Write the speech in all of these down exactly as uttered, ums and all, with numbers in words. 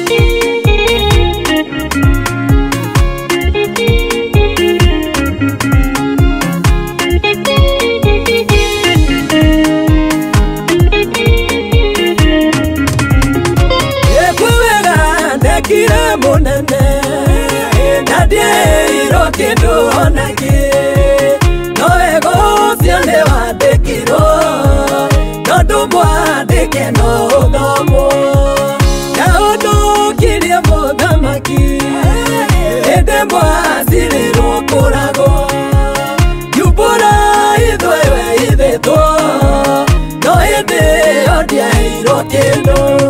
Kira monene nadie iroke do onage no ego sione wadekiro no dumwa deke no domo ya odo kiria modamaki ede mwa ziriro kurago yubora idwewe ideto no ede odia iroke do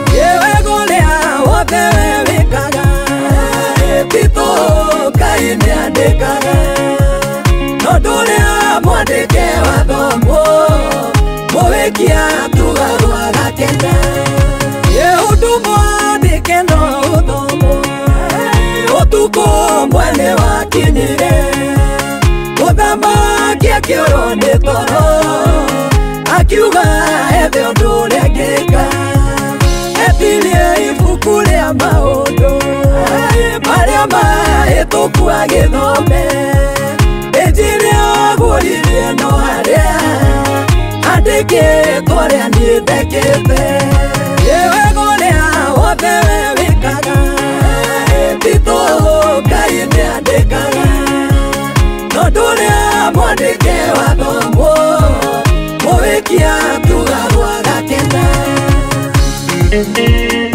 no dunia mwandike wa thomo muwikia tugarwa gakenda ye udu mwandike no thomo utuko mwene wa kinyire uthamaki kioro ni toro akiuga ethe undu uregeka etirie ibuku ria maundu maria mahituku agithome ejiria guririe no haria andike koria nindekete yewe goria wothe we wikaga tito Ngai ni andikaga no nduria mwandike wa thomo muwikia tugarwa gakenda.